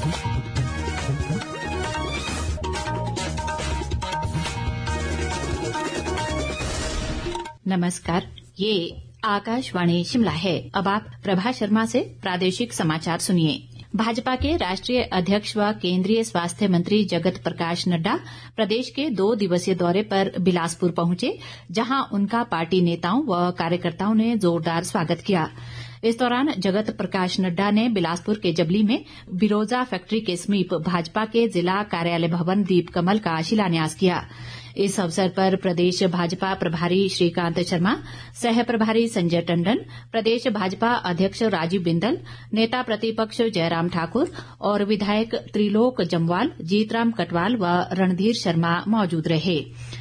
नमस्कार, ये आकाशवाणी शिमला है। अब आप प्रभा शर्मा से प्रादेशिक समाचार सुनिए। भाजपा के राष्ट्रीय अध्यक्ष व केंद्रीय स्वास्थ्य मंत्री जगत प्रकाश नड्डा प्रदेश के 2 दिवसीय दौरे पर बिलासपुर पहुंचे, जहां उनका पार्टी नेताओं व कार्यकर्ताओं ने जोरदार स्वागत किया। इस दौरान जगत प्रकाश नड्डा ने बिलासपुर के जबली में बिरोजा फैक्ट्री के समीप भाजपा के जिला कार्यालय भवन दीप कमल का शिलान्यास किया। इस अवसर पर प्रदेश भाजपा प्रभारी श्रीकांत शर्मा, सह प्रभारी संजय टंडन, प्रदेश भाजपा अध्यक्ष राजीव बिंदल, नेता प्रतिपक्ष जयराम ठाकुर और विधायक त्रिलोक जम्वाल, जीतराम कटवाल व रणधीर शर्मा मौजूद रहे।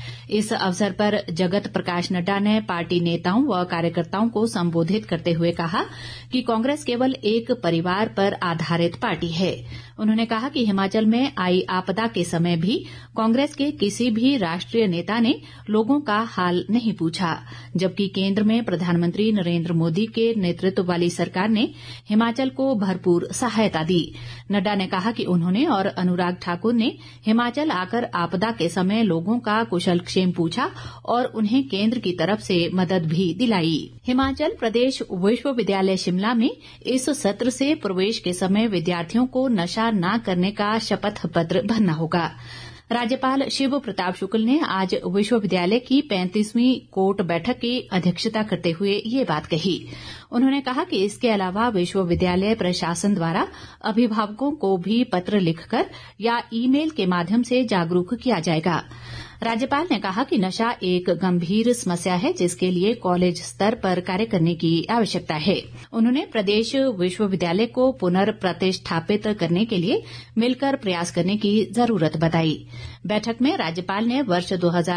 इस अवसर पर जगत प्रकाश नड्डा ने पार्टी नेताओं व कार्यकर्ताओं को संबोधित करते हुए कहा कि कांग्रेस केवल एक परिवार पर आधारित पार्टी है। उन्होंने कहा कि हिमाचल में आई आपदा के समय भी कांग्रेस के किसी भी राष्ट्रीय नेता ने लोगों का हाल नहीं पूछा, जबकि केंद्र में प्रधानमंत्री नरेंद्र मोदी के नेतृत्व वाली सरकार ने हिमाचल को भरपूर सहायता दी। नड्डा ने कहा कि उन्होंने और अनुराग ठाकुर ने हिमाचल आकर आपदा के समय लोगों का कुशल क्षेम पूछा और उन्हें केंद्र की तरफ से मदद भी दिलाई। हिमाचल प्रदेश विश्वविद्यालय शिमला में इस सत्र से प्रवेश के समय विद्यार्थियों को नशा न करने का शपथ पत्र भरना होगा। राज्यपाल शिव प्रताप शुक्ल ने आज विश्वविद्यालय की 35वीं कोर्ट बैठक की अध्यक्षता करते हुए ये बात कही। उन्होंने कहा कि इसके अलावा विश्वविद्यालय प्रशासन द्वारा अभिभावकों को भी पत्र लिखकर या ईमेल के माध्यम से जागरूक किया जाएगा। राज्यपाल ने कहा कि नशा एक गंभीर समस्या है, जिसके लिए कॉलेज स्तर पर कार्य करने की आवश्यकता है। उन्होंने प्रदेश विश्वविद्यालय को पुनर्प्रतिष्ठापित करने के लिए मिलकर प्रयास करने की जरूरत बताई। बैठक में राज्यपाल ने वर्ष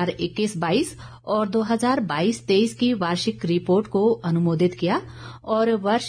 2021-22 और 2022-23 की वार्षिक रिपोर्ट को अनुमोदित किया और वर्ष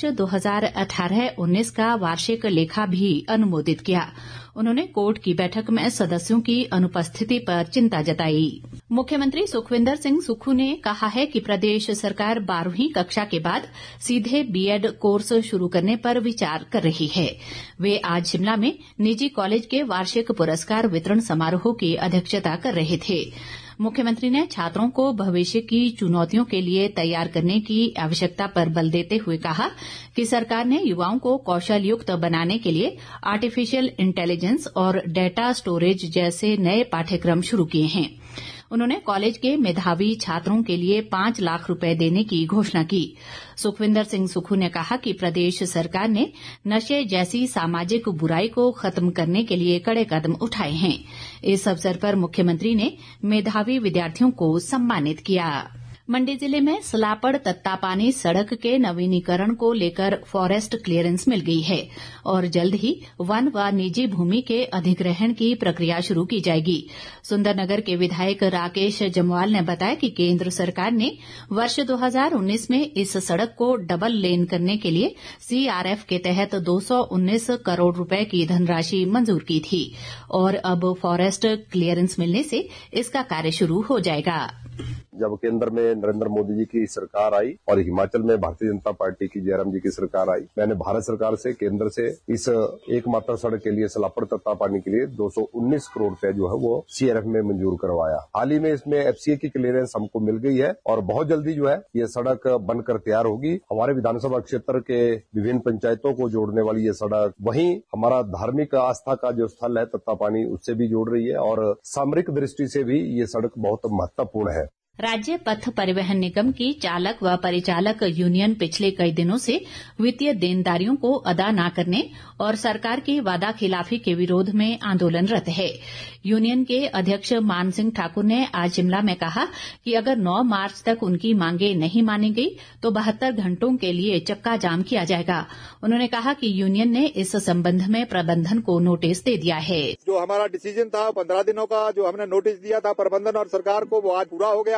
2018-19 का वार्षिक लेखा भी अनुमोदित किया। उन्होंने कोर्ट की बैठक में सदस्यों की अनुपस्थिति पर चिंता जताई। मुख्यमंत्री सुखविंदर सिंह सुक्खू ने कहा है कि प्रदेश सरकार 12वीं कक्षा के बाद सीधे बीएड कोर्स शुरू करने पर विचार कर रही है। वे आज शिमला में निजी कॉलेज के वार्षिक पुरस्कार वितरण समारोह की अध्यक्षता कर रहे थे। मुख्यमंत्री ने छात्रों को भविष्य की चुनौतियों के लिए तैयार करने की आवश्यकता पर बल देते हुए कहा कि सरकार ने युवाओं को कौशल युक्त बनाने के लिए आर्टिफिशियल इंटेलिजेंस और डेटा स्टोरेज जैसे नए पाठ्यक्रम शुरू किए हैं। उन्होंने कॉलेज के मेधावी छात्रों के लिए 5 लाख रुपए देने की घोषणा की। सुखविंदर सिंह सुक्खू ने कहा कि प्रदेश सरकार ने नशे जैसी सामाजिक बुराई को खत्म करने के लिए कड़े कदम उठाए हैं। इस अवसर पर मुख्यमंत्री ने मेधावी विद्यार्थियों को सम्मानित किया। मंडी जिले में सलापड़ तत्तापानी सड़क के नवीनीकरण को लेकर फॉरेस्ट क्लीयरेंस मिल गई है और जल्द ही वन व निजी भूमि के अधिग्रहण की प्रक्रिया शुरू की जाएगी। सुंदरनगर के विधायक राकेश जम्वाल ने बताया कि केंद्र सरकार ने वर्ष 2019 में इस सड़क को डबल लेन करने के लिए सीआरएफ के तहत 219 करोड़ रुपए की धनराशि मंजूर की थी और अब फॉरेस्ट क्लीयरेंस मिलने से इसका कार्य शुरू हो जाएगा। जब केंद्र में नरेंद्र मोदी जी की सरकार आई और हिमाचल में भारतीय जनता पार्टी की जयराम जी की सरकार आई, मैंने भारत सरकार से, केंद्र से इस एकमात्र सड़क के लिए सलापड़ तत्तापानी के लिए 219 करोड़ रुपए जो है वो सीआरएफ में मंजूर करवाया। हाल ही में इसमें एफसीए की क्लियरेंस हमको मिल गई है और बहुत जल्दी जो है ये सड़क बनकर तैयार होगी। हमारे विधानसभा क्षेत्र के विभिन्न पंचायतों को जोड़ने वाली ये सड़क वहीं हमारा धार्मिक आस्था का जो स्थल है तत्तापानी उससे भी जोड़ रही है और सामरिक दृष्टि से भी ये सड़क बहुत महत्वपूर्ण है। राज्य पथ परिवहन निगम की चालक व परिचालक यूनियन पिछले कई दिनों से वित्तीय देनदारियों को अदा न करने और सरकार की वादा खिलाफी के विरोध में आंदोलनरत है। यूनियन के अध्यक्ष मान सिंह ठाकुर ने आज शिमला में कहा कि अगर 9 मार्च तक उनकी मांगे नहीं मानी गई तो 72 घंटों के लिए चक्का जाम किया जाएगा। उन्होंने कहा कि यूनियन ने इस संबंध में प्रबंधन को नोटिस दे दिया है। जो हमारा डिसीजन था 15 दिनों का जो हमने नोटिस दिया था प्रबंधन और सरकार को वो आज पूरा हो गया है।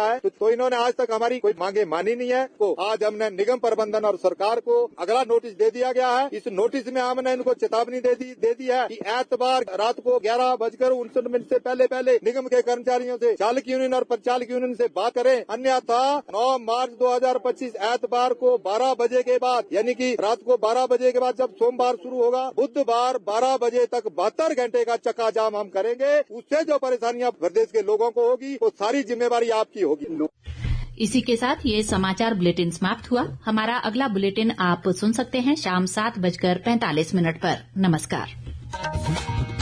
है, तो इन्होंने आज तक हमारी कोई मांगे मानी नहीं है। तो आज हमने निगम प्रबंधन और सरकार को अगला नोटिस दे दिया गया है। इस नोटिस में हमने इनको चेतावनी दे दी है कि एतवार रात को 11:59 से पहले निगम के कर्मचारियों से चालक यूनियन और परिचालक यूनियन से बात करें, अन्यथा 9 मार्च 2025 एतवार को 12 बजे के बाद, यानी कि रात को 12 बजे के बाद जब सोमवार शुरू होगा, बुधवार 12 बजे तक 72 घंटे का चक्का जाम हम करेंगे। उससे जो परेशानियां प्रदेश के लोगों को होगी वो सारी जिम्मेवारी आपकी होगी। इसी के साथ ये समाचार बुलेटिन समाप्त हुआ। हमारा अगला बुलेटिन आप सुन सकते हैं शाम 7:45 पर। नमस्कार।